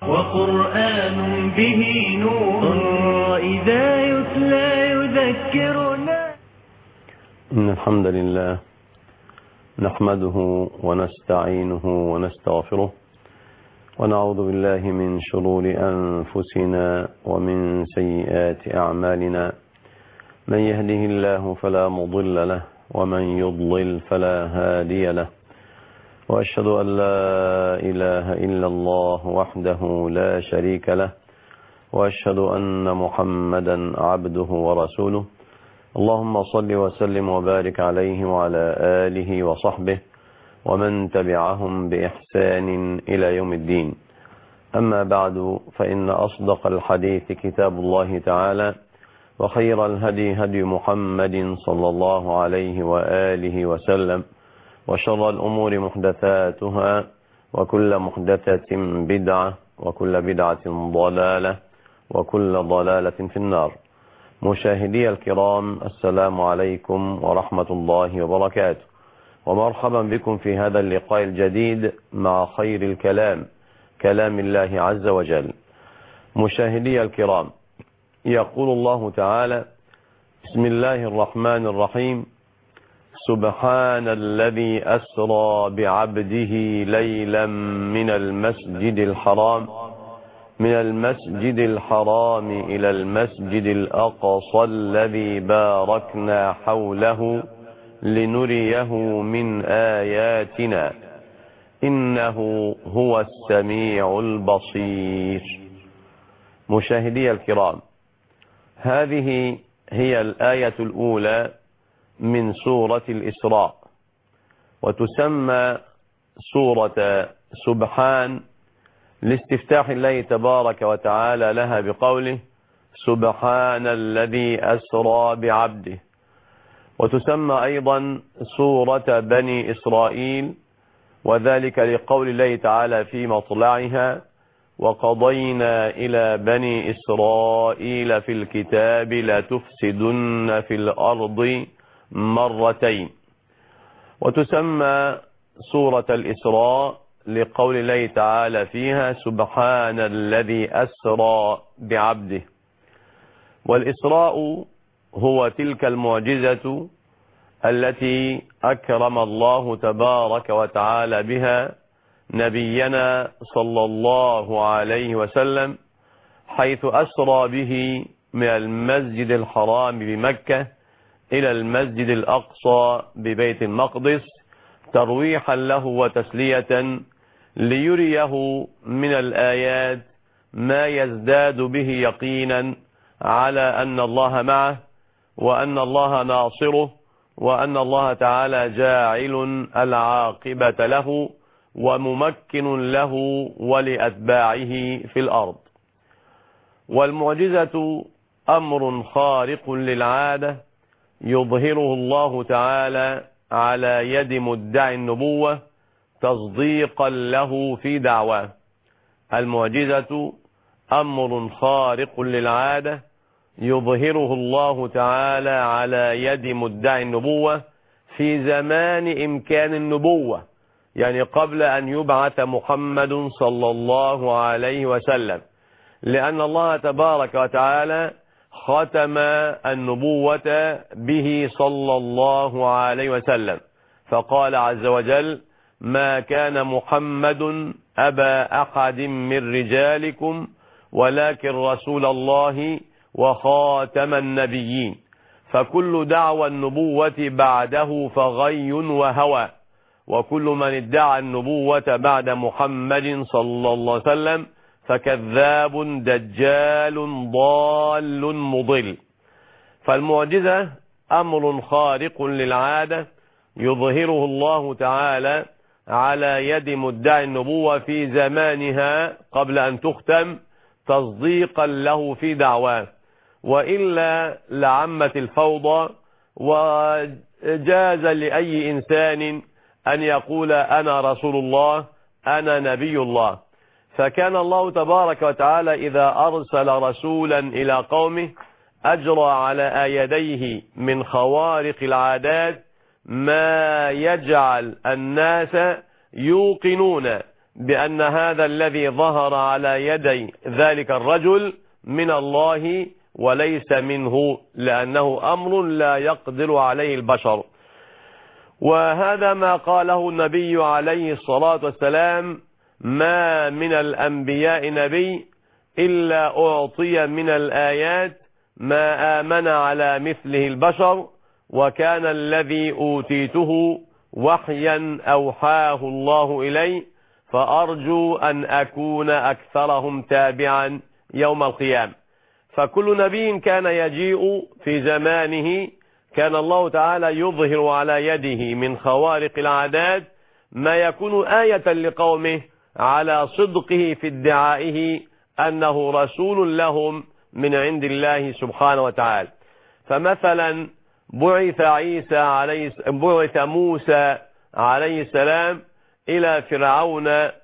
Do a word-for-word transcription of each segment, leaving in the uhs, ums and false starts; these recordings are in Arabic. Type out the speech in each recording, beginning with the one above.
وقرآن به نور إذا يتلى يذكرنا. إن الحمد لله نحمده ونستعينه ونستغفره ونعوذ بالله من شرور أنفسنا ومن سيئات أعمالنا. من يهده الله فلا مضل له ومن يضلل فلا هادي له، وأشهد أن لا إله إلا الله وحده لا شريك له، وأشهد أن محمدا عبده ورسوله. اللهم صل وسلم وبارك عليه وعلى آله وصحبه ومن تبعهم بإحسان إلى يوم الدين. أما بعد، فإن أصدق الحديث كتاب الله تعالى، وخير الهدي هدي محمد صلى الله عليه وآله وسلم، وشر الأمور محدثاتها، وكل محدثة بدعة، وكل بدعة ضلالة، وكل ضلالة في النار. مشاهدي الكرام، السلام عليكم ورحمة الله وبركاته، ومرحبا بكم في هذا اللقاء الجديد مع خير الكلام، كلام الله عز وجل. مشاهدي الكرام، يقول الله تعالى: بسم الله الرحمن الرحيم. سبحان الذي أسرى بعبده ليلا من المسجد الحرام من المسجد الحرام إلى المسجد الأقصى الذي باركنا حوله لنريه من آياتنا إنه هو السميع البصير. مشاهدي الكرام، هذه هي الآية الأولى من سورة الإسراء، وتسمى سورة سبحان لاستفتاح الله تبارك وتعالى لها بقوله: سبحان الذي أسرى بعبده. وتسمى أيضا سورة بني إسرائيل، وذلك لقول الله تعالى في مطلعها: وقضينا إلى بني إسرائيل في الكتاب لتفسدن في الأرض مرتين. وتسمى سورة الإسراء لقول الله تعالى فيها: سبحان الذي أسرى بعبده. والإسراء هو تلك المعجزة التي أكرم الله تبارك وتعالى بها نبينا صلى الله عليه وسلم، حيث أسرى به من المسجد الحرام بمكة إلى المسجد الأقصى ببيت المقدس، ترويحا له وتسلية، ليريه من الآيات ما يزداد به يقينا على أن الله معه، وأن الله ناصره، وأن الله تعالى جاعل العاقبة له وممكن له ولأتباعه في الأرض. والمعجزة أمر خارق للعادة يظهره الله تعالى على يد مدعي النبوة تصديقا له في دعواه. المعجزة أمر خارق للعادة يظهره الله تعالى على يد مدعي النبوة في زمان إمكان النبوة، يعني قبل أن يبعث محمد صلى الله عليه وسلم، لأن الله تبارك وتعالى ختم النبوة به صلى الله عليه وسلم، فقال عز وجل: ما كان محمد أبا أحد من رجالكم ولكن رسول الله وخاتم النبيين. فكل دعوى النبوة بعده فغي وهوى، وكل من ادعى النبوة بعد محمد صلى الله عليه وسلم فكذاب دجال ضال مضل. فالمعجزة أمر خارق للعادة يظهره الله تعالى على يد مدعي النبوة في زمانها قبل أن تختم، تصديقا له في دعواه، وإلا لعمت الفوضى وجاز لأي إنسان أن يقول أنا رسول الله، أنا نبي الله. فكان الله تبارك وتعالى إذا أرسل رسولا إلى قومه أجرى على يديه من خوارق العادات ما يجعل الناس يوقنون بأن هذا الذي ظهر على يدي ذلك الرجل من الله وليس منه، لأنه أمر لا يقدر عليه البشر. وهذا ما قاله النبي عليه الصلاة والسلام: ما من الأنبياء نبي إلا أعطي من الآيات ما آمن على مثله البشر، وكان الذي أوتيته وحيا أوحاه الله إلي، فأرجو أن أكون أكثرهم تابعا يوم القيامة. فكل نبي كان يجيء في زمانه كان الله تعالى يظهر على يده من خوارق العادات ما يكون آية لقومه على صدقه في ادعائه أنه رسول لهم من عند الله سبحانه وتعالى. فمثلا بعث عيسى عليه بعث موسى عليه السلام إلى فرعون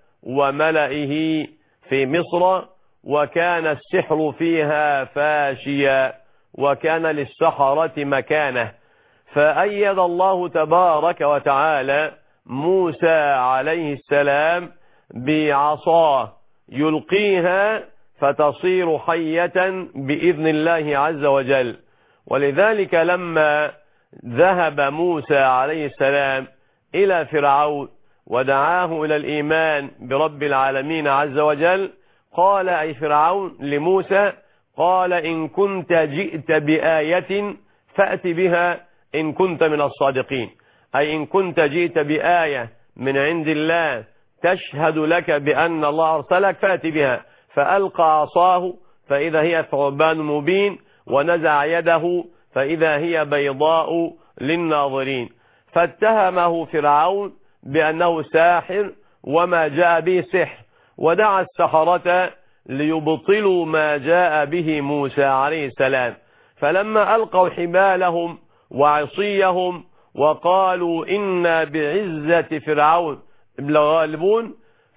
وملئه في مصر، وكان السحر فيها فاشيا، وكان للسحرة مكانه، فأيد الله تبارك وتعالى موسى عليه السلام بعصاه يلقيها فتصير حية بإذن الله عز وجل. ولذلك لما ذهب موسى عليه السلام إلى فرعون ودعاه إلى الإيمان برب العالمين عز وجل، قال أي فرعون لموسى، قال: إن كنت جئت بآية فأت بها إن كنت من الصادقين، أي إن كنت جئت بآية من عند الله تشهد لك بأن الله أرسلك فأت بها. فألقى عصاه فإذا هي ثعبان مبين، ونزع يده فإذا هي بيضاء للناظرين، فاتهمه فرعون بأنه ساحر وما جاء به سحر، ودعا السحرة ليبطلوا ما جاء به موسى عليه السلام. فلما ألقوا حبالهم وعصيهم وقالوا إنا بعزة فرعون لغالبون،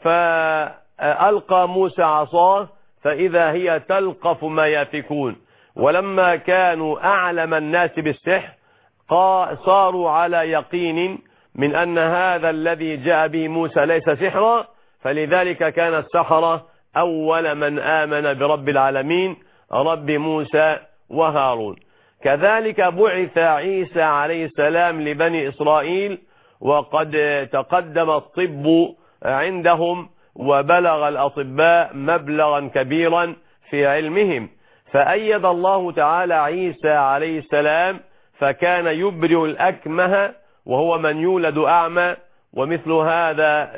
فألقى موسى عصاه فإذا هي تلقف ما يفكون. ولما كانوا أعلم الناس بالسحر صاروا على يقين من أن هذا الذي جاء به موسى ليس سحرا، فلذلك كان السحرة أول من آمن برب العالمين رب موسى وهارون. كذلك بعث عيسى عليه السلام لبني إسرائيل، وقد تقدم الطب عندهم وبلغ الأطباء مبلغا كبيرا في علمهم، فأيد الله تعالى عيسى عليه السلام فكان يبرئ الأكمه وهو من يولد أعمى، ومثل هذا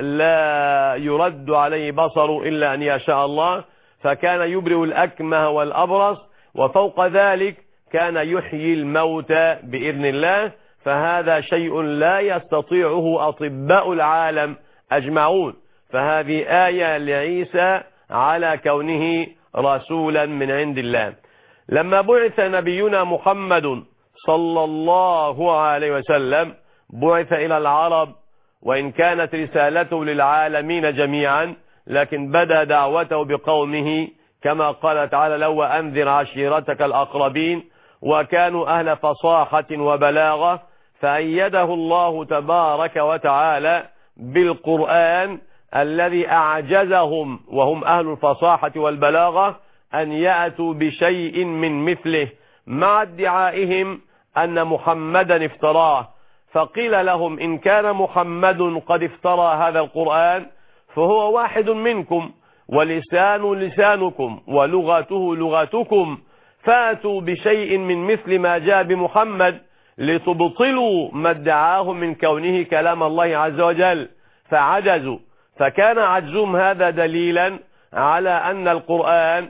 لا يرد عليه بصر إلا أن يشاء الله، فكان يبرئ الأكمه والأبرص، وفوق ذلك كان يحيي الموتى بإذن الله. فهذا شيء لا يستطيعه أطباء العالم أجمعون، فهذه آية لعيسى على كونه رسولا من عند الله. لما بعث نبينا محمد صلى الله عليه وسلم بعث إلى العرب، وإن كانت رسالته للعالمين جميعا، لكن بدأ دعوته بقومه كما قال تعالى: لو أنذر عشيرتك الأقربين، وكانوا أهل فصاحة وبلاغة، فأيده الله تبارك وتعالى بالقرآن الذي أعجزهم وهم أهل الفصاحة والبلاغة أن يأتوا بشيء من مثله، مع ادعائهم أن محمدا افتراه. فقيل لهم: إن كان محمد قد افترى هذا القرآن فهو واحد منكم، ولسان لسانكم، ولغته لغتكم، فاتوا بشيء من مثل ما جاء بمحمد لتبطلوا ما ادعاه من كونه كلام الله عز وجل، فعجزوا. فكان عجزهم هذا دليلا على أن القرآن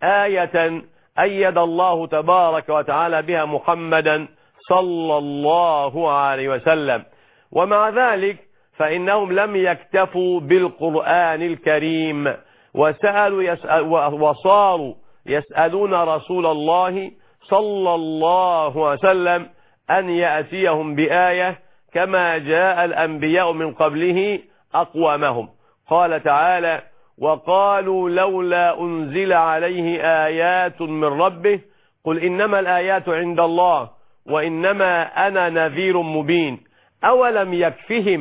آية أيد الله تبارك وتعالى بها محمدا صلى الله عليه وسلم. ومع ذلك فإنهم لم يكتفوا بالقرآن الكريم، وسألوا يسأل وصاروا يسألون رسول الله صلى الله عليه وسلم أن يأتيهم بآية كما جاء الأنبياء من قبله أقوامهم. قال تعالى: وقالوا لولا أنزل عليه آيات من ربه قل إنما الآيات عند الله وإنما أنا نذير مبين. أولم يكفهم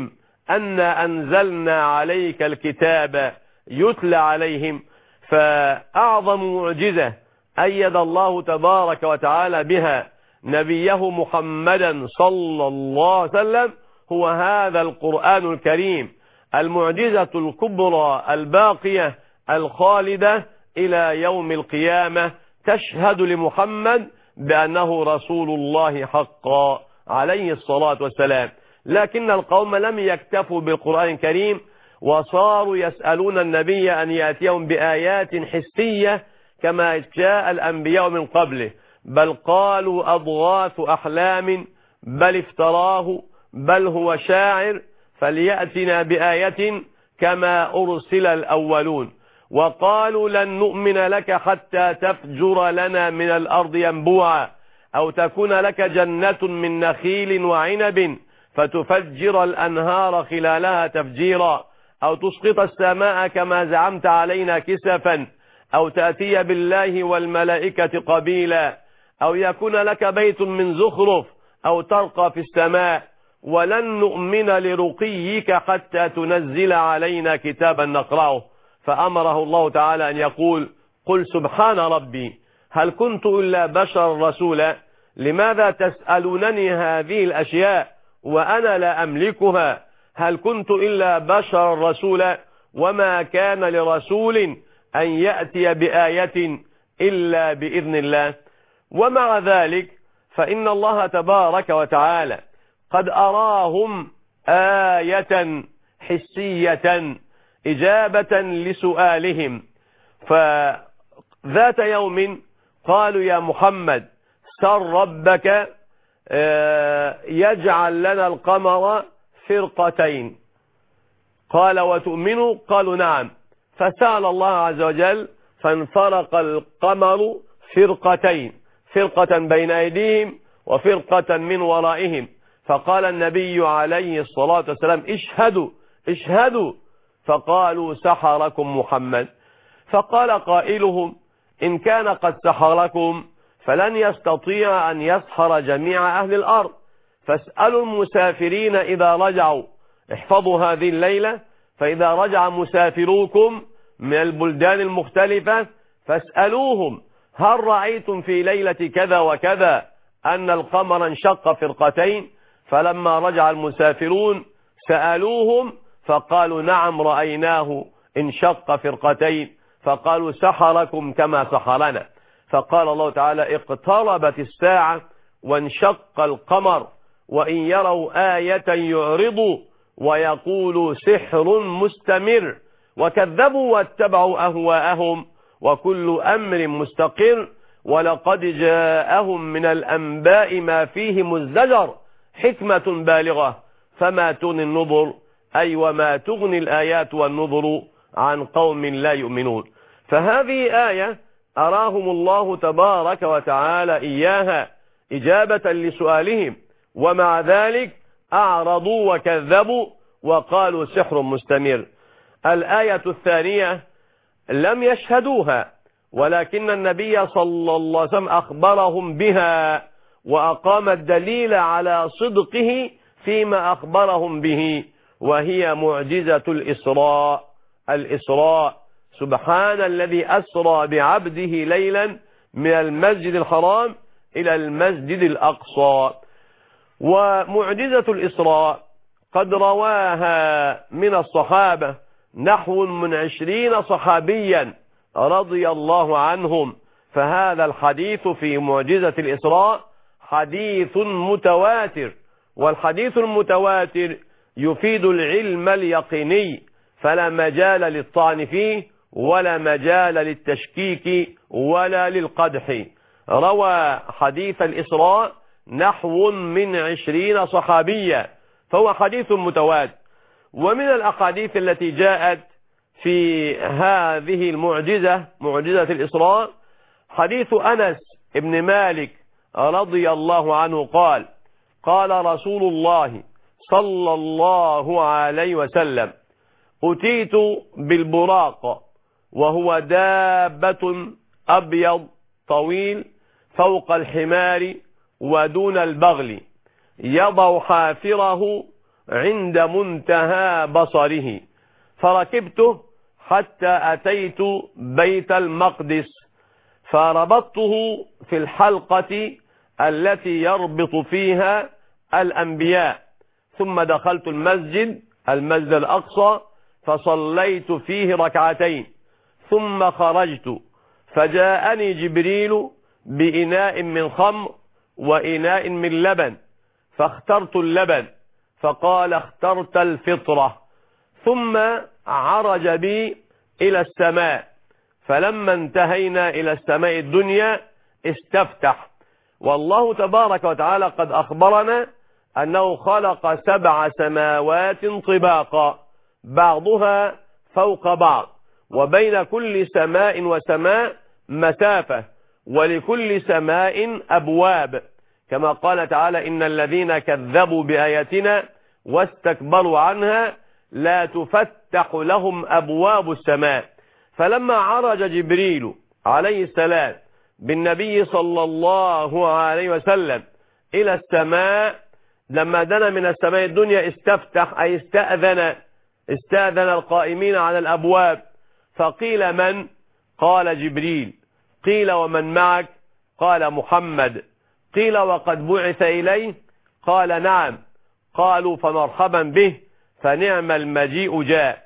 أن أنزلنا عليك الكتاب يتلى عليهم. فأعظم معجزة أيد الله تبارك وتعالى بها نبيه محمدا صلى الله عليه وسلم هو هذا القرآن الكريم، المعجزة الكبرى الباقية الخالدة إلى يوم القيامة، تشهد لمحمد بأنه رسول الله حقا عليه الصلاة والسلام. لكن القوم لم يكتفوا بالقرآن الكريم، وصاروا يسألون النبي أن يأتيهم بآيات حسية كما جاء الأنبياء من قبله، بل قالوا أضغاث أحلام، بل افتراه، بل هو شاعر، فليأتنا بآية كما أرسل الأولون. وقالوا لن نؤمن لك حتى تفجر لنا من الأرض ينبوعا، أو تكون لك جنة من نخيل وعنب فتفجر الأنهار خلالها تفجيرا، أو تسقط السماء كما زعمت علينا كسفا، أو تأتي بالله والملائكة قبيلا، أو يكون لك بيت من زخرف، أو ترقى في السماء، ولن نؤمن لرقيك حتى تنزل علينا كتابا نقرأه. فأمره الله تعالى أن يقول قل سبحان ربي هل كنت إلا بشر رسولا، لماذا تسألونني هذه الأشياء وأنا لا أملكها، هل كنت إلا بشر رسولا، وما كان لرسول أن يأتي بآية إلا بإذن الله. ومع ذلك فإن الله تبارك وتعالى قد أراهم آية حسية إجابة لسؤالهم. فذات يوم قالوا يا محمد سر ربك يجعل لنا القمر فرقتين، قال وتؤمنوا؟ قالوا نعم. فسأل الله عز وجل فانفرق القمر فرقتين، فرقة بين أيديهم وفرقة من ورائهم. فقال النبي عليه الصلاة والسلام اشهدوا اشهدوا، فقالوا سحركم محمد. فقال قائلهم إن كان قد سحركم فلن يستطيع أن يسحر جميع أهل الأرض، فاسألوا المسافرين إذا رجعوا، احفظوا هذه الليلة، فإذا رجع مسافروكم من البلدان المختلفة فاسألوهم هل رأيتم في ليلة كذا وكذا أن القمر انشق فرقتين؟ فلما رجع المسافرون سألوهم فقالوا نعم رأيناه انشق فرقتين، فقالوا سحركم كما سحرنا. فقال الله تعالى اقتربت الساعة وانشق القمر، وإن يروا آية يعرضوا ويقولوا سحر مستمر، وكذبوا واتبعوا أهواءهم وكل أمر مستقر، ولقد جاءهم من الأنباء ما فيه مزدجر، حكمة بالغة فما تغني النظر، أي وما تغني الآيات والنظر عن قوم لا يؤمنون. فهذه آية أراهم الله تبارك وتعالى إياها إجابة لسؤالهم، ومع ذلك أعرضوا وكذبوا وقالوا سحر مستمر. الآية الثانية لم يشهدوها، ولكن النبي صلى الله عليه وسلم أخبرهم بها وأقام الدليل على صدقه فيما أخبرهم به، وهي معجزة الإسراء. الإسراء سبحان الذي أسرى بعبده ليلا من المسجد الحرام إلى المسجد الأقصى. ومعجزة الإسراء قد رواها من الصحابة نحو من عشرين صحابيا رضي الله عنهم. فهذا الحديث في معجزة الإسراء حديث متواتر، والحديث المتواتر يفيد العلم اليقيني، فلا مجال للطعن فيه ولا مجال للتشكيك ولا للقدح. روى حديث الإسراء نحو من عشرين صحابيا، فهو حديث متواتر. ومن الأحاديث التي جاءت في هذه المعجزة معجزة الإسراء حديث أنس بن مالك رضي الله عنه قال قال رسول الله صلى الله عليه وسلم أتيت بالبراق، وهو دابة أبيض طويل فوق الحمار ودون البغل، يضع حافره عند منتهى بصره، فركبته حتى أتيت بيت المقدس، فربطته في الحلقة التي يربط فيها الأنبياء، ثم دخلت المسجد المسجد الأقصى فصليت فيه ركعتين، ثم خرجت فجاءني جبريل بإناء من خمر وإناء من لبن، فاخترت اللبن، فقال اخترت الفطرة، ثم عرج بي إلى السماء، فلما انتهينا إلى السماء الدنيا استفتح. والله تبارك وتعالى قد أخبرنا أنه خلق سبع سماوات طباقا بعضها فوق بعض، وبين كل سماء وسماء مسافة، ولكل سماء أبواب، كما قال تعالى إن الذين كذبوا بآياتنا واستكبروا عنها لا تفتح لهم أبواب السماء. فلما عرج جبريل عليه السلام بالنبي صلى الله عليه وسلم إلى السماء، لما دنا من السماء الدنيا استفتح، أي استأذن استأذن القائمين على الأبواب، فقيل من؟ قال جبريل. قيل ومن معك؟ قال محمد. قيل وقد بعث إليه؟ قال نعم. قالوا فمرحبا به، فنعم المجيء جاء.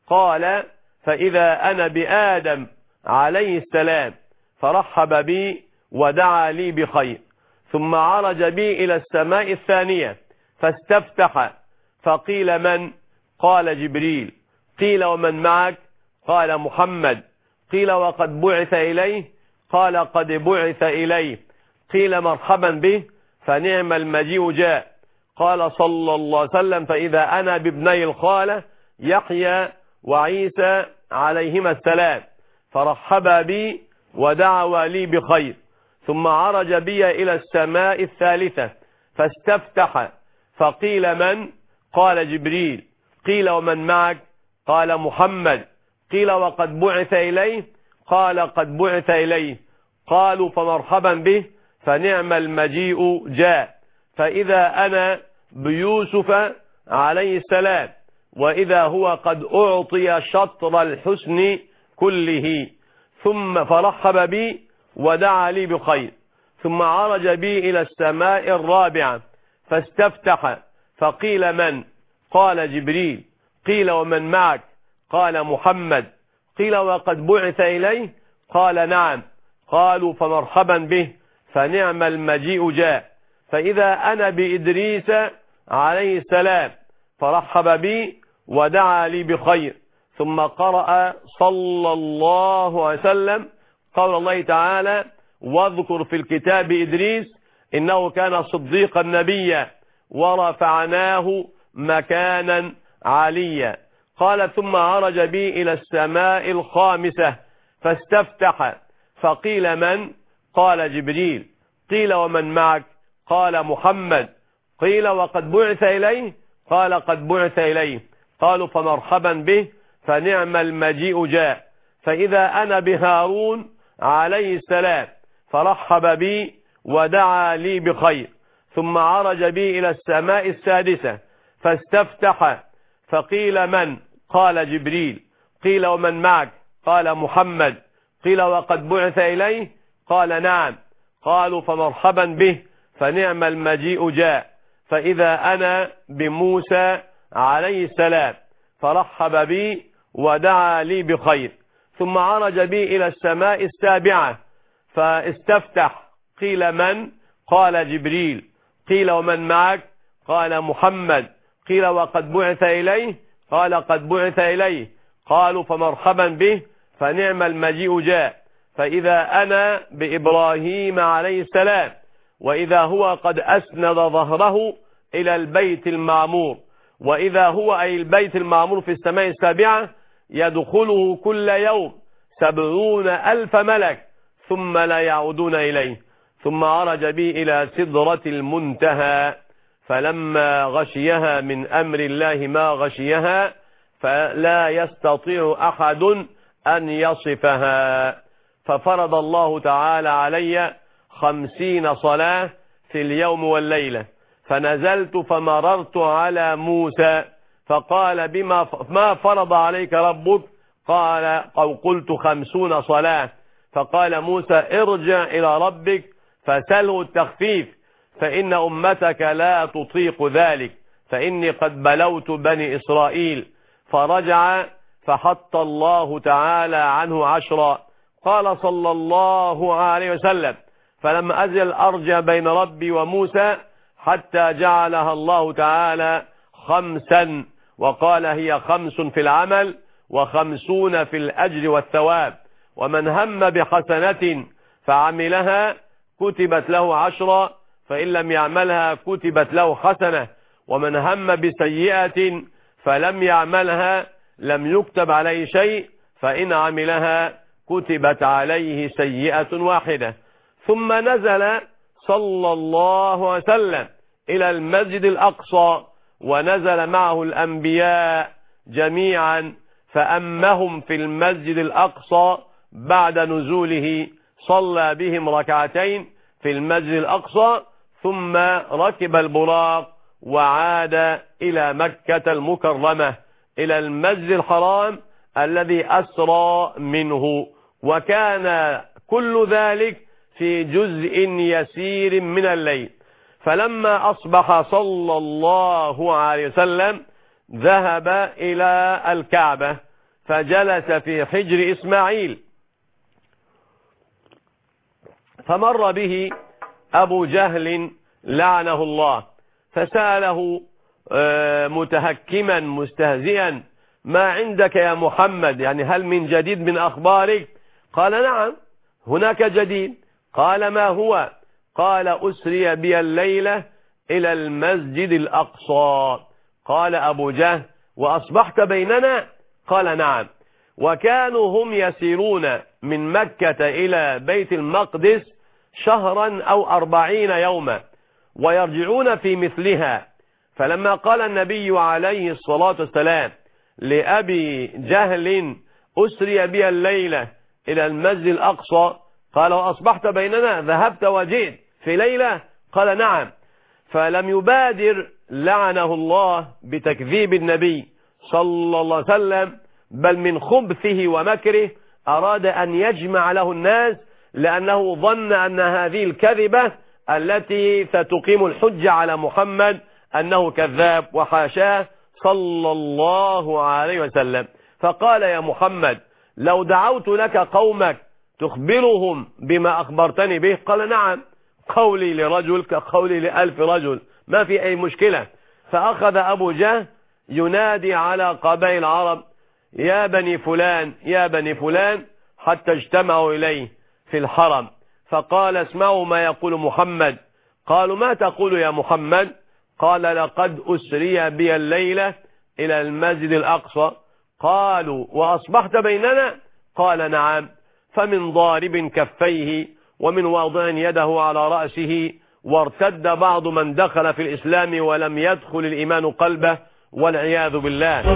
قال فإذا أنا بآدم عليه السلام، فرحب بي ودعا لي بخير، ثم عرج بي إلى السماء الثانية فاستفتح، فقيل من؟ قال جبريل. قيل ومن معك؟ قال محمد. قيل وقد بعث إليه؟ قال قد بعث إليه. قيل مرحبا به، فنعم المجيء جاء. قال صلى الله عليه وسلم فإذا أنا بابني الخالة يحيى وعيسى عليهما السلام، فرحبا بي ودعوا لي بخير، ثم عرج بي إلى السماء الثالثة فاستفتح، فقيل من؟ قال جبريل. قيل ومن معك؟ قال محمد. قيل وقد بعث إليه؟ قال قد بعث إليه. قالوا فمرحبا به، فنعم المجيء جاء. فإذا أنا بيوسف عليه السلام، وإذا هو قد أعطي شطر الحسن كله، ثم فرحب بي ودعا لي بخير، ثم عرج بي إلى السماء الرابعة فاستفتح، فقيل من؟ قال جبريل. قيل ومن معك؟ قال محمد. قيل وقد بعث إليه؟ قال نعم. قالوا فمرحبا به، فنعم المجيء جاء. فإذا أنا بإدريس عليه السلام، فرحب بي ودعا لي بخير، ثم قرأ صلى الله عليه وسلم قول الله تعالى واذكر في الكتاب إدريس إنه كان صديقا نبيا ورفعناه مكانا عليا. قال ثم عرج بي إلى السماء الخامسة فاستفتح، فقيل من؟ قال جبريل. قيل ومن معك؟ قال محمد. قيل وقد بعث إليه؟ قال قد بعث إليه. قالوا فمرحبا به، فنعم المجيء جاء. فإذا أنا بهارون عليه السلام، فرحب بي ودعا لي بخير، ثم عرج بي إلى السماء السادسة فاستفتح، فقيل من؟ قال جبريل. قيل ومن معك؟ قال محمد. قيل وقد بعث إليه؟ قال نعم. قالوا فمرحبا به، فنعم المجيء جاء. فإذا أنا بموسى عليه السلام، فرحب بي ودعا لي بخير، ثم عرج بي إلى السماء السابعة فاستفتح. قيل من؟ قال جبريل. قيل ومن معك؟ قال محمد. قيل وقد بعث إليه؟ قال قد بعث إليه. قالوا فمرحبا به، فنعم المجيء جاء. فإذا أنا بإبراهيم عليه السلام، وإذا هو قد أسند ظهره إلى البيت المعمور، وإذا هو أي البيت المعمور في السماء السابعة يدخله كل يوم سبعون ألف ملك ثم لا يعودون إليه. ثم عرج بي إلى سدرة المنتهى، فلما غشيها من أمر الله ما غشيها، فلا يستطيع أحد أن يصفها. ففرض الله تعالى علي خمسين صلاة في اليوم والليلة، فنزلت فمررت على موسى فقال بما ما فرض عليك ربك؟ قال أو قلت خمسون صلاة. فقال موسى ارجع إلى ربك فسله التخفيف فإن أمتك لا تطيق ذلك فإني قد بلوت بني إسرائيل. فرجع فحط الله تعالى عنه عشرا. قال صلى الله عليه وسلم فلما أزل أرجع بين ربي وموسى حتى جعلها الله تعالى خمسا، وقال هي خمس في العمل وخمسون في الأجر والثواب. ومن هم بحسنة فعملها كتبت له عشرا فإن لم يعملها كتبت له حسنة، ومن هم بسيئة فلم يعملها لم يكتب عليه شيء فإن عملها كتبت عليه سيئة واحدة. ثم نزل صلى الله عليه وسلم إلى المسجد الأقصى ونزل معه الأنبياء جميعا فأمهم في المسجد الأقصى. بعد نزوله صلى بهم ركعتين في المسجد الأقصى ثم ركب البراق وعاد إلى مكة المكرمة إلى المسجد الحرام الذي أسرى منه، وكان كل ذلك في جزء يسير من الليل. فلما أصبح صلى الله عليه وسلم ذهب إلى الكعبة فجلس في حجر إسماعيل، فمر به أبو جهل لعنه الله فسأله متهكما مستهزئا ما عندك يا محمد؟ يعني هل من جديد من أخبارك؟ قال نعم هناك جديد. قال ما هو؟ قال أسري بي الليلة إلى المسجد الأقصى. قال أبو جهل وأصبحت بيننا؟ قال نعم. وكانوا هم يسيرون من مكة إلى بيت المقدس شهرا أو أربعين يوما ويرجعون في مثلها. فلما قال النبي عليه الصلاة والسلام لأبي جهل أسري بي الليلة إلى المسجد الأقصى قال وأصبحت بيننا؟ ذهبت وجئت في ليلة؟ قال نعم. فلم يبادر لعنه الله بتكذيب النبي صلى الله عليه وسلم، بل من خبثه ومكره أراد أن يجمع له الناس، لأنه ظن أن هذه الكذبة التي ستقيم الحجة على محمد أنه كذاب، وحاشاه صلى الله عليه وسلم. فقال يا محمد لو دعوت لك قومك تخبرهم بما أخبرتني به؟ قال نعم، قولي لرجل كقولي لألف رجل، ما في أي مشكلة. فأخذ أبو جهل ينادي على قبائل العرب يا بني فلان يا بني فلان حتى اجتمعوا إليه في الحرم. فقال اسمعوا ما يقول محمد. قالوا ما تقول يا محمد؟ قال لقد أسري بي الليلة إلى المسجد الأقصى. قالوا وأصبحت بيننا؟ قال نعم. فمن ضارب كفيه ومن واضع يده على رأسه، وارتد بعض من دخل في الإسلام ولم يدخل الإيمان قلبه والعياذ بالله.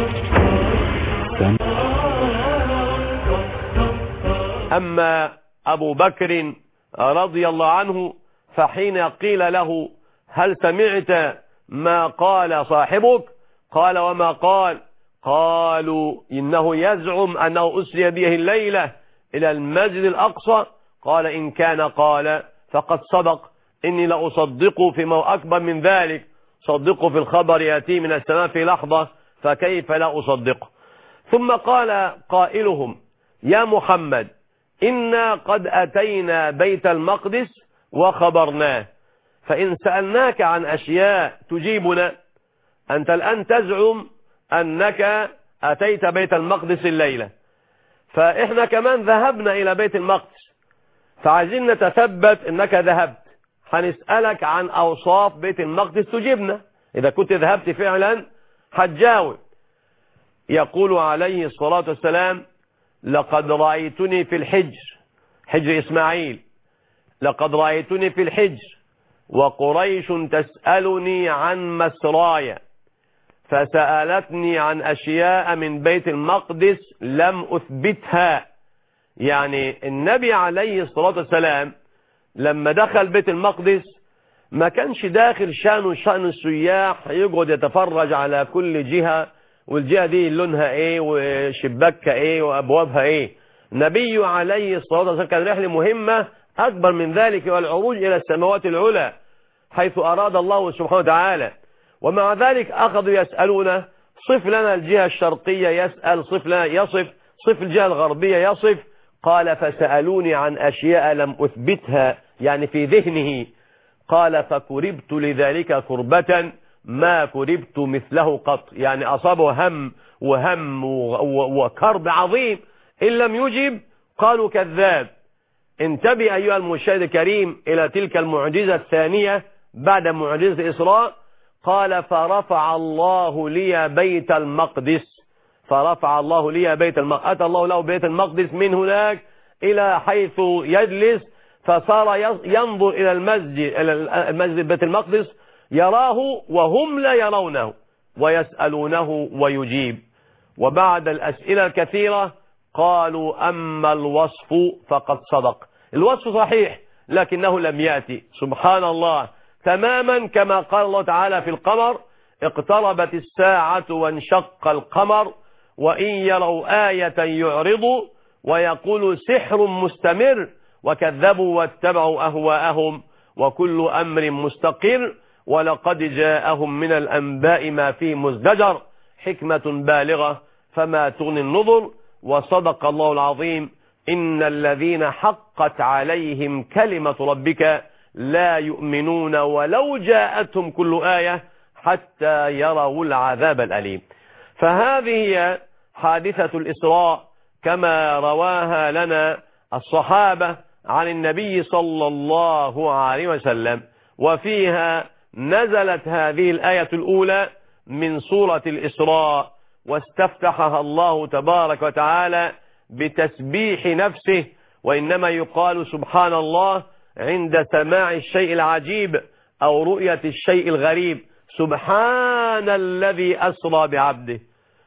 أما أبو بكر رضي الله عنه فحين قيل له هل سمعت ما قال صاحبك؟ قال وما قال؟ قالوا إنه يزعم أنه أسري به الليلة إلى المسجد الأقصى. قال إن كان قال فقد صدق، إني لأصدقه فيما أكبر من ذلك، صدقه في الخبر يأتي من السماء في لحظة، فكيف لا أصدقه؟ ثم قال قائلهم يا محمد إنا قد أتينا بيت المقدس وخبرناه، فإن سألناك عن أشياء تجيبنا. أنت الآن تزعم أنك أتيت بيت المقدس الليلة، فإحنا كمان ذهبنا إلى بيت المقدس، فعايزين نتثبت أنك ذهبت، هنسألك عن أوصاف بيت المقدس تجيبنا. إذا كنت ذهبت فعلا هتجاوب. يقول عليه الصلاة والسلام لقد رأيتني في الحجر، حجر إسماعيل، لقد رأيتني في الحجر وقريش تسألني عن مسرايا، فسألتني عن أشياء من بيت المقدس لم أثبتها. يعني النبي عليه الصلاة والسلام لما دخل بيت المقدس ما كانش داخل شأنه شأن السياح يقعد يتفرج على كل جهة، والجهة دي لونها ايه وشباكها ايه وابوابها ايه. النبي عليه الصلاة والسلام كان رحلة مهمة اكبر من ذلك، والعروج الى السماوات العلى حيث اراد الله سبحانه وتعالى. ومع ذلك اخذوا يسألونه صف لنا الجهة الشرقية، يسأل صف لنا يصف، صف الجهة الغربية يصف. قال فسألوني عن أشياء لم أثبتها، يعني في ذهنه. قال فكربت لذلك كربة ما كربت مثله قط، يعني أصابه هم وهم وكرب عظيم. إن لم يجب قالوا كذاب. انتبه أيها المشاهد الكريم إلى تلك المعجزة الثانية بعد معجزة الإسراء. قال فرفع الله لي بيت المقدس، فرفع الله لي بيت المقدس، أتى الله له بيت المقدس من هناك إلى حيث يجلس، فصار ينظر إلى المسجد، إلى المسجد بيت المقدس، يراه وهم لا يرونه، ويسألونه ويجيب. وبعد الأسئلة الكثيرة قالوا أما الوصف فقد صدق. الوصف صحيح لكنه لم يأتي. سبحان الله، تماما كما قال الله تعالى في القمر: اقتربت الساعة وانشق القمر وإن يروا آية يعرضوا ويقولوا سحر مستمر وكذبوا واتبعوا أهواءهم وكل أمر مستقر ولقد جاءهم من الأنباء ما فيه مزدجر حكمة بالغة فما تغني النظر. وصدق الله العظيم: إن الذين حقت عليهم كلمة ربك لا يؤمنون ولو جاءتهم كل آية حتى يروا العذاب الأليم. فهذه هي حادثة الإسراء كما رواها لنا الصحابة عن النبي صلى الله عليه وسلم، وفيها نزلت هذه الآية الأولى من سورة الإسراء، واستفتحها الله تبارك وتعالى بتسبيح نفسه. وإنما يقال سبحان الله عند سماع الشيء العجيب أو رؤية الشيء الغريب. سبحان الذي أسرى بعبده،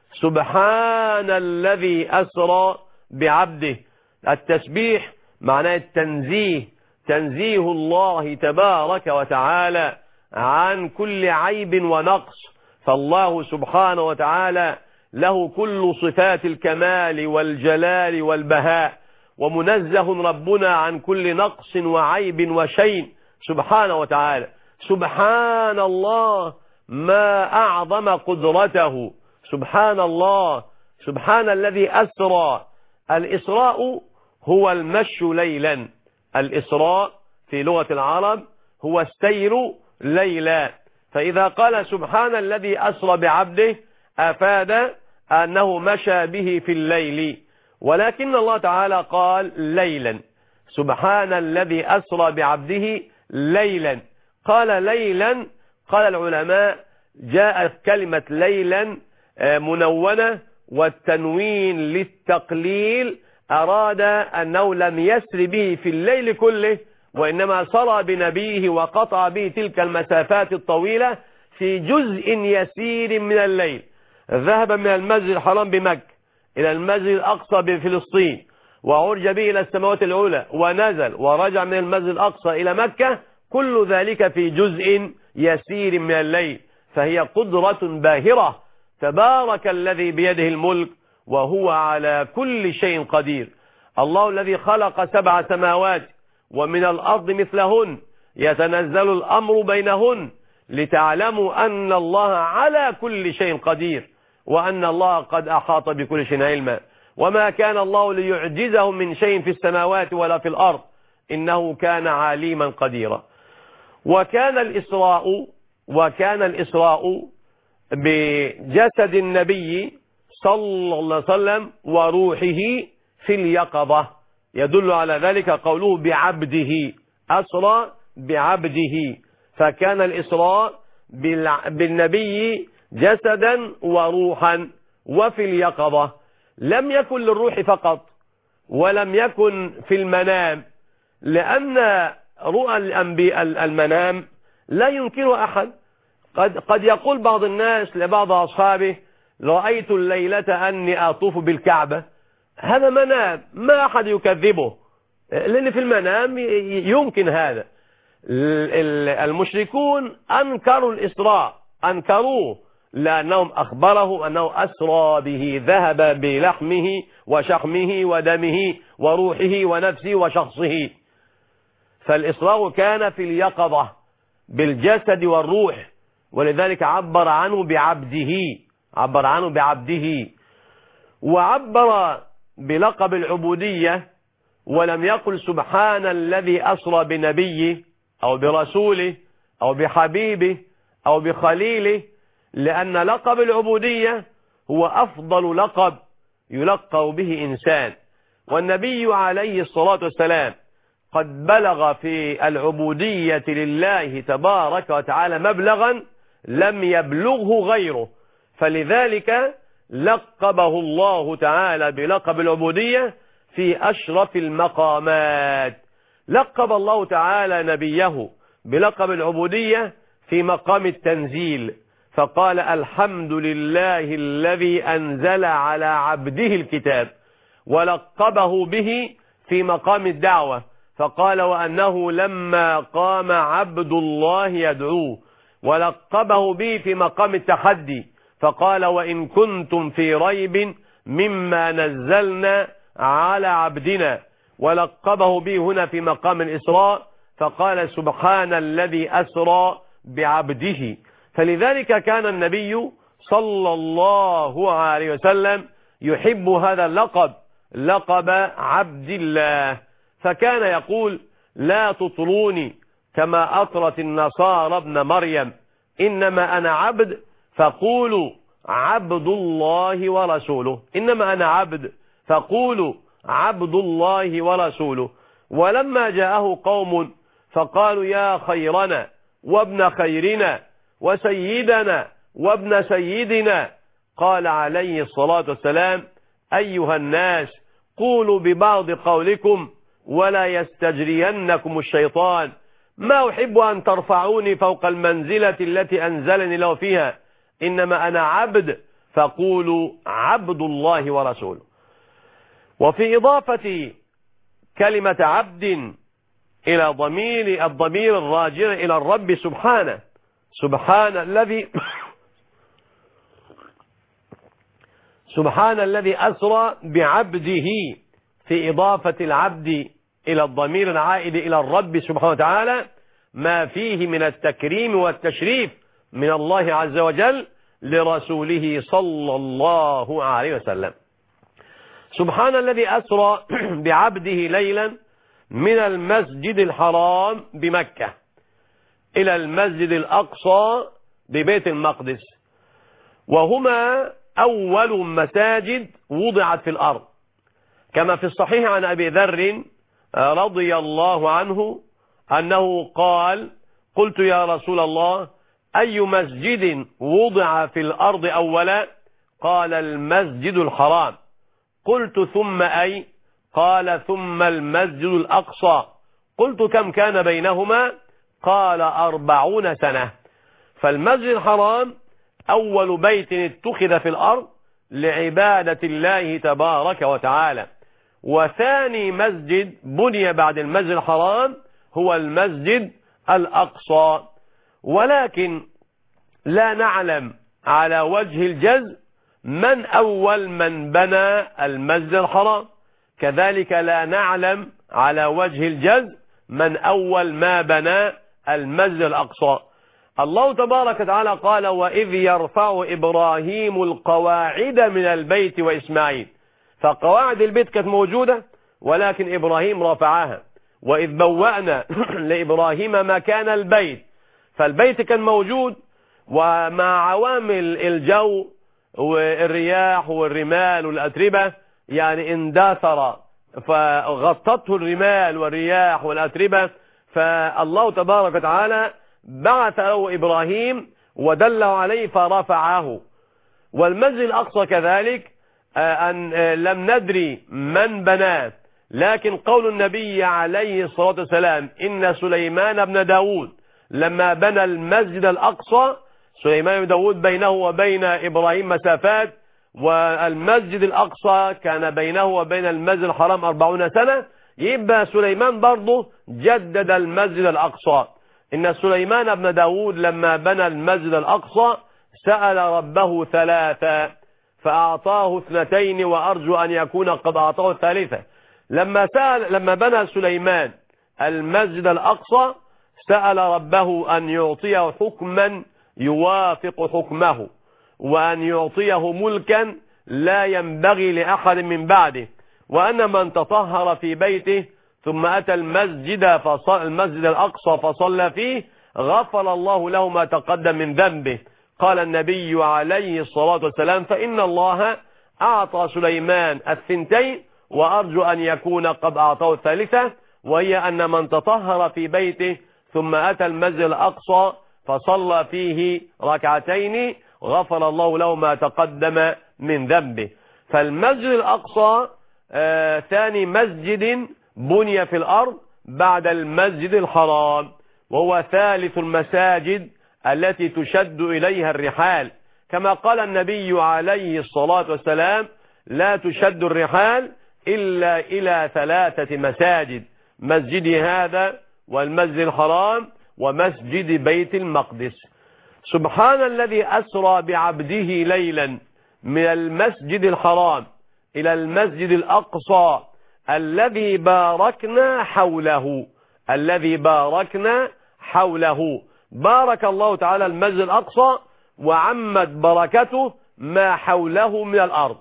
سبحان الذي أسرى بعبده. التسبيح معناه التنزيه، تنزيه الله تبارك وتعالى عن كل عيب ونقص. فالله سبحانه وتعالى له كل صفات الكمال والجلال والبهاء، ومنزه ربنا عن كل نقص وعيب وشيء سبحانه وتعالى. سبحان الله، ما أعظم قدرته. سبحان الله، سبحان الذي أسرى. الإسراء هو المشي ليلا. الإسراء في لغة العرب هو السير ليلا. فإذا قال سبحان الذي أسرى بعبده أفاد أنه مشى به في الليل، ولكن الله تعالى قال ليلا. سبحان الذي أسرى بعبده ليلا. قال ليلا، قال العلماء جاءت كلمة ليلا منونة، والتنوين للتقليل أراد أنه لم يسر به في الليل كله، وإنما سرى بنبيه وقطع به تلك المسافات الطويلة في جزء يسير من الليل. ذهب من المسجد الحرام بمكة إلى المسجد الأقصى بفلسطين، وعرج به إلى السماوات العلى، ونزل ورجع من المسجد الأقصى إلى مكة، كل ذلك في جزء يسير من الليل. فهي قدرة باهرة. تبارك الذي بيده الملك وهو على كل شيء قدير. الله الذي خلق سبع سماوات ومن الأرض مثلهن يتنزل الأمر بينهن لتعلموا أن الله على كل شيء قدير، وأن الله قد أحاط بكل شيء علما. وما كان الله ليعجزه من شيء في السماوات ولا في الأرض، إنه كان عليما قديرا. وكان الإسراء وكان الإسراء بجسد النبي صلى الله عليه وسلم وروحه في اليقظة. يدل على ذلك قوله بعبده، أسرى بعبده. فكان الإسراء بالنبي جسدا وروحا وفي اليقظة. لم يكن للروح فقط، ولم يكن في المنام، لأن رؤى الأنبياء المنام لا ينكر أحد. قد, قد يقول بعض الناس لبعض أصحابه رأيت الليلة أني أطوف بالكعبة. هذا منام، ما أحد يكذبه، لأن في المنام يمكن هذا. المشركون أنكروا الإسراء، أنكروه لأنهم أخبره أنه أسرى به، ذهب بلحمه وشحمه ودمه وروحه ونفسه وشخصه. فالإسراء كان في اليقظة بالجسد والروح، ولذلك عبر عنه بعبده، عبر عنه بعبده، وعبر بلقب العبودية ولم يقل سبحان الذي أسرى بنبيه أو برسوله أو بحبيبه أو بخليله، لأن لقب العبودية هو أفضل لقب يلقب به إنسان، والنبي عليه الصلاة والسلام قد بلغ في العبودية لله تبارك وتعالى مبلغا لم يبلغه غيره، فلذلك لقبه الله تعالى بلقب العبودية في أشرف المقامات. لقب الله تعالى نبيه بلقب العبودية في مقام التنزيل، فقال الحمد لله الذي أنزل على عبده الكتاب، ولقبه به في مقام الدعوة، فقال وأنه لما قام عبد الله يدعوه، ولقبه به في مقام التحدي، فقال وإن كنتم في ريب مما نزلنا على عبدنا، ولقبه به هنا في مقام الإسراء، فقال سبحان الذي أسرى بعبده. فلذلك كان النبي صلى الله عليه وسلم يحب هذا اللقب، لقب عبد الله، فكان يقول لا تطروني كما أطرت النصارى ابن مريم، إنما أنا عبد فقولوا عبد الله ورسوله، إنما أنا عبد فقولوا عبد الله ورسوله. ولما جاءه قوم فقالوا يا خيرنا وابن خيرنا وسيدنا وابن سيدنا، قال عليه الصلاة والسلام أيها الناس قولوا ببعض قولكم ولا يستجرينكم الشيطان، ما أحب أن ترفعوني فوق المنزلة التي أنزلني له فيها، إنما أنا عبد فقولوا عبد الله ورسوله. وفي إضافة كلمة عبد إلى ضمير الضمير الراجع إلى الرب سبحانه، سبحان الذي سبحان الذي أسرى بعبده، في إضافة العبد إلى الضمير العائد إلى الرب سبحانه وتعالى ما فيه من التكريم والتشريف من الله عز وجل لرسوله صلى الله عليه وسلم. سبحان الذي أسرى بعبده ليلا من المسجد الحرام بمكة إلى المسجد الأقصى ببيت المقدس، وهما أول مساجد وضعت في الأرض، كما في الصحيح عن أبي ذر رضي الله عنه أنه قال قلت يا رسول الله أي مسجد وضع في الأرض أولا؟ قال المسجد الحرام. قلت ثم أي؟ قال ثم المسجد الأقصى. قلت كم كان بينهما؟ قال أربعون سنة. فالمسجد الحرام أول بيت اتخذ في الأرض لعبادة الله تبارك وتعالى، وثاني مسجد بني بعد المسجد الحرام هو المسجد الأقصى، ولكن لا نعلم على وجه الجزم من أول من بنى المسجد الحرام، كذلك لا نعلم على وجه الجزم من أول ما بنى المسجد الأقصى. الله تبارك وتعالى قال وإذ يرفع إبراهيم القواعد من البيت وإسماعيل، فقواعد البيت كانت موجودة ولكن إبراهيم رفعها. وإذ بوأنا لإبراهيم مكان البيت، فالبيت كان موجود، ومع عوامل الجو والرياح والرمال والأتربة يعني اندثر فغطته الرمال والرياح والأتربة، فالله تبارك وتعالى بعث له إبراهيم ودله عليه فرفعه. والمسجد الأقصى كذلك أن لم ندري من بناه، لكن قول النبي عليه الصلاة والسلام إن سليمان بن داود لما بنى المسجد الأقصى، سليمان بن داود بينه وبين إبراهيم مسافات، والمسجد الأقصى كان بينه وبين المسجد الحرام أربعون سنة، يبقى سليمان برضه جدد المسجد الأقصى. إن سليمان بن داود لما بنى المسجد الأقصى سأل ربه ثلاثة فأعطاه اثنتين وأرجو أن يكون قد أعطاه الثالثة. لما سأل لما بنى سليمان المسجد الأقصى سأل ربه أن يعطيه حكما يوافق حكمه، وأن يعطيه ملكا لا ينبغي لأحد من بعده، وأن من تطهر في بيته ثم أتى المسجد فصل المسجد الأقصى فصلى فيه غفر الله له ما تقدم من ذنبه. قال النبي عليه الصلاة والسلام فإن الله أعطى سليمان الثنتين وأرجو أن يكون قد أعطاه الثالثة، وهي أن من تطهر في بيته ثم أتى المسجد الأقصى فصلى فيه ركعتين غفر الله له ما تقدم من ذنبه. فالمسجد الأقصى آه ثاني مسجد بني في الأرض بعد المسجد الحرام، وهو ثالث المساجد التي تشد إليها الرحال، كما قال النبي عليه الصلاة والسلام لا تشد الرحال إلا إلى ثلاثة مساجد: مسجد هذا والمسجد الحرام ومسجد بيت المقدس. سبحان الذي أسرى بعبده ليلا من المسجد الحرام إلى المسجد الأقصى الذي باركنا حوله الذي باركنا حوله بارك الله تعالى المسجد الأقصى وعمت بركته ما حوله من الأرض.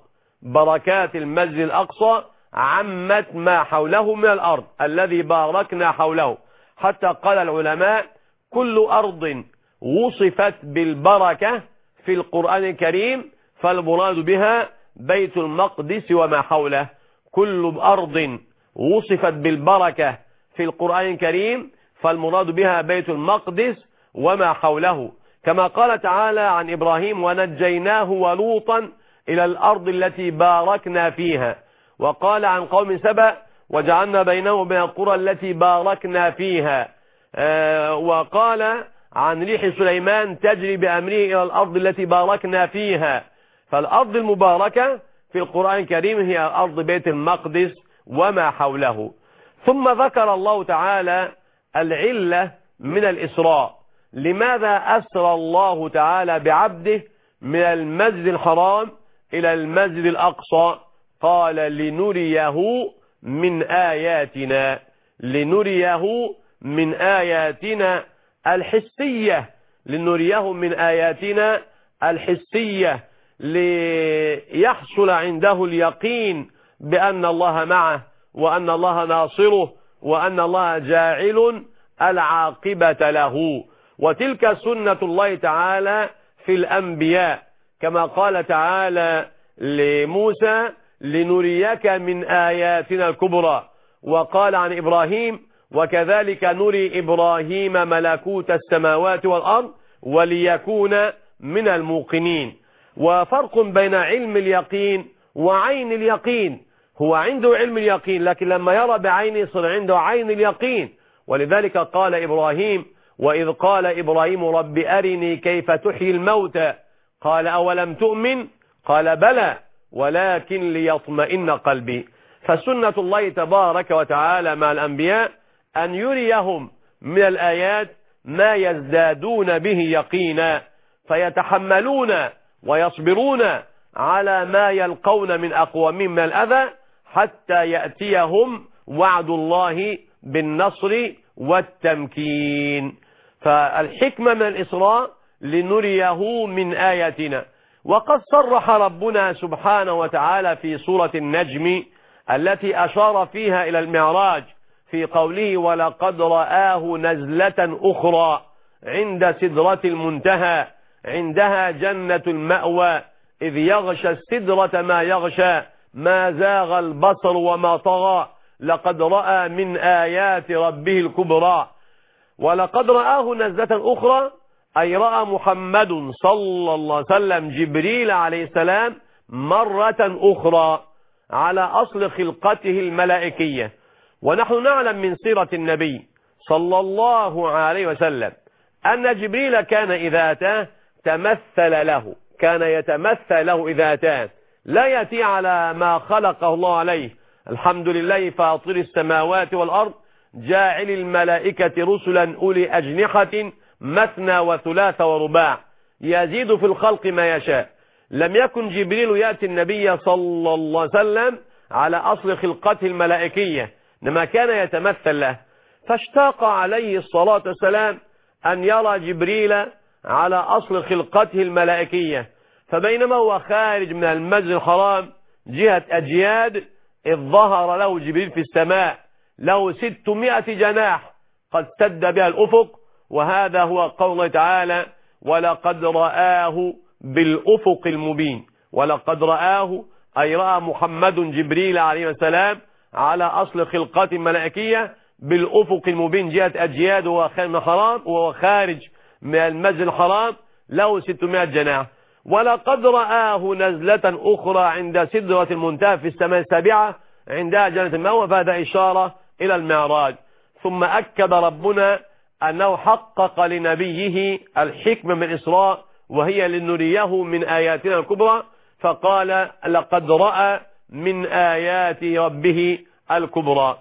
بركات المسجد الأقصى عمت ما حوله من الأرض الذي باركنا حوله، حتى قال العلماء كل أرض وصفت بالبركة في القرآن الكريم فالمراد بها بيت المقدس وما حوله. كل أرض وصفت بالبركة في القرآن الكريم فالمراد بها بيت المقدس وما حوله، كما قال تعالى عن إبراهيم ونجيناه ولوطا إلى الأرض التي باركنا فيها، وقال عن قوم سبأ وجعلنا بينهم وبين القرى التي باركنا فيها، آه وقال عن ريح سليمان تجري بأمره إلى الأرض التي باركنا فيها. فالأرض المباركة في القرآن الكريم هي أرض بيت المقدس وما حوله. ثم ذكر الله تعالى العلة من الإسراء، لماذا أسرى الله تعالى بعبده من المسجد الحرام إلى المسجد الأقصى؟ قال لنريه من آياتنا لنريه من آياتنا الحسية لنريه من آياتنا الحسية ليحصل عنده اليقين بأن الله معه وأن الله ناصره وأن الله جاعل العاقبة له. وتلك سنة الله تعالى في الأنبياء، كما قال تعالى لموسى لنريك من آياتنا الكبرى، وقال عن إبراهيم وكذلك نري إبراهيم ملكوت السماوات والأرض وليكون من الموقنين. وفرق بين علم اليقين وعين اليقين، هو عنده علم اليقين لكن لما يرى بعينه يصير عنده عين اليقين. ولذلك قال إبراهيم وإذ قال إبراهيم رب أرني كيف تحيي الموتى قال أولم تؤمن قال بلى ولكن ليطمئن قلبي. فسنة الله تبارك وتعالى مع الأنبياء أن يريهم من الآيات ما يزدادون به يقينا فيتحملون ويصبرون على ما يلقون من أقوامهم من الأذى حتى يأتيهم وعد الله بالنصر والتمكين. فالحكمة من الإسراء لنريه من آياتنا. وقد صرح ربنا سبحانه وتعالى في سورة النجم التي أشار فيها إلى المعراج في قوله ولقد رآه نزلة أخرى عند سدرة المنتهى عندها جنة المأوى إذ يغشى السدرة ما يغشى ما زاغ البصر وما طغى لقد رأى من آيات ربه الكبرى. ولقد رآه نزلة أخرى أي رأى محمد صلى الله عليه وسلم جبريل عليه السلام مرة أخرى على أصل خلقته الملائكية. ونحن نعلم من سيرة النبي صلى الله عليه وسلم أن جبريل كان إذا أتاه تمثل له كان يتمثل له إذا أتاه، لا يأتي على ما خلقه الله عليه. الحمد لله فاطر السماوات والأرض جاعل الملائكة رسلا أولي أجنحة مثنى وثلاث ورباع يزيد في الخلق ما يشاء. لم يكن جبريل يأتي النبي صلى الله عليه وسلم على أصل خلقته الملائكية، إنما كان يتمثل له، فاشتاق عليه الصلاة والسلام أن يرى جبريل على أصل خلقته الملائكية. فبينما هو خارج من المسجد الحرام جهة أجياد، إذ ظهر له جبريل في السماء له ستمائة جناح قد سد بها الأفق، وهذا هو قول الله تعالى: ولقد رآه بالأفق المبين. ولقد رآه أي رأى محمد جبريل عليه السلام على أصل خلقات ملائكية بالأفق المبين جهة أجياد، وهو خارج من المسجد الحرام له ستمائة جناح. ولقد رآه نزلة أخرى عند سدرة المنتهى في السماء السابعة عندها جنة المأوى، فهذا إشارة إلى المعراج. ثم أكد ربنا أنه حقق لنبيه الحكمة من الإسراء، وهي لنريه من آياتنا الكبرى، فقال: لقد رأى من آيات ربه الكبرى.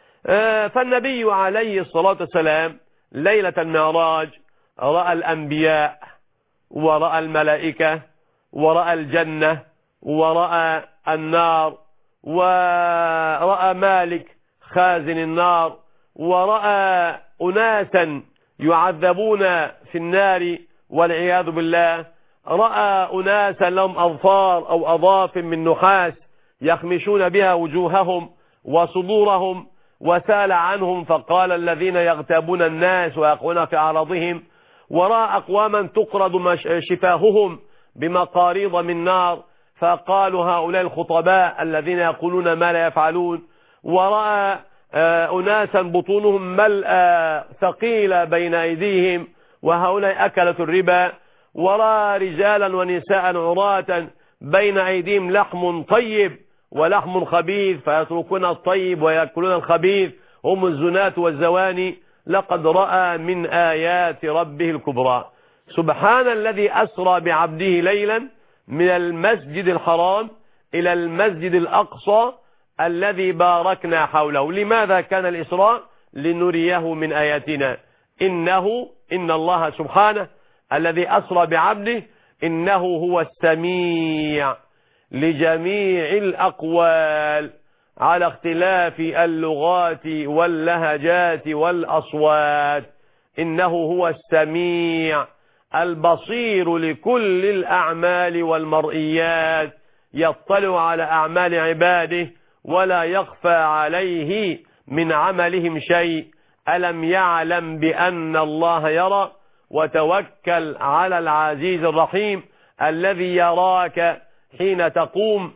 فالنبي عليه الصلاة والسلام ليلة المعراج رأى الأنبياء، ورأى الملائكة، ورأى الجنة، ورأى النار، ورأى مالك خازن النار، ورأى أناسا يعذبون في النار والعياذ بالله، رأى أناسا لهم أظفار أو أضاف من نحاس يخمشون بها وجوههم وصدورهم، وسال عنهم فقال: الذين يغتابون الناس ويقعون في أعراضهم. ورأى أقواما تقرض شفاههم بمقاريض من نار، فقالوا: هؤلاء الخطباء الذين يقولون ما لا يفعلون. ورأى أناسا بطونهم ملأ ثقيلة بين أيديهم، وهؤلاء أكلة الربا. ورأى رجالا ونساء عراة بين أيديهم لحم طيب ولحم خبيث، فيتركون الطيب ويأكلون الخبيث، هم الزنات والزواني. لقد رأى من آيات ربه الكبرى. سبحان الذي أسرى بعبده ليلا من المسجد الحرام إلى المسجد الأقصى الذي باركنا حوله. لماذا كان الإسراء؟ لنريه من آياتنا. إنه إن الله سبحانه الذي أسرى بعبده إنه هو السميع لجميع الأقوال على اختلاف اللغات واللهجات والأصوات. إنه هو السميع البصير لكل الأعمال والمرئيات، يطلع على أعمال عباده ولا يخفى عليه من عملهم شيء. ألم يعلم بأن الله يرى؟ وتوكل على العزيز الرحيم الذي يراك حين تقوم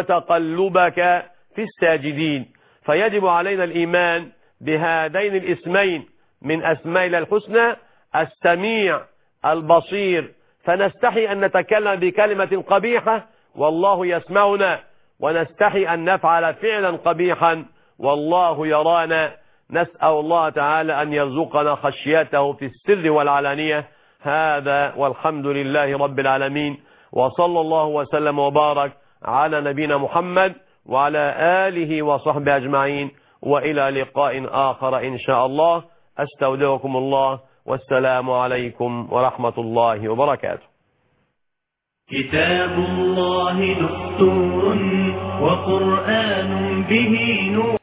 وتقلبك في الساجدين. فيجب علينا الإيمان بهذين الاسمين من أسماء الله الحسنى، السميع البصير. فنستحي أن نتكلم بكلمة قبيحة والله يسمعنا، ونستحي أن نفعل فعلا قبيحا والله يرانا. نسأل الله تعالى أن يرزقنا خشيته في السر والعلانية. هذا والحمد لله رب العالمين، وصلى الله وسلم وبارك على نبينا محمد وعلى آله وصحبه أجمعين، وإلى لقاء آخر إن شاء الله. أستودعكم الله، والسلام عليكم ورحمة الله وبركاته. كتاب الله دستور وقرآن به نور.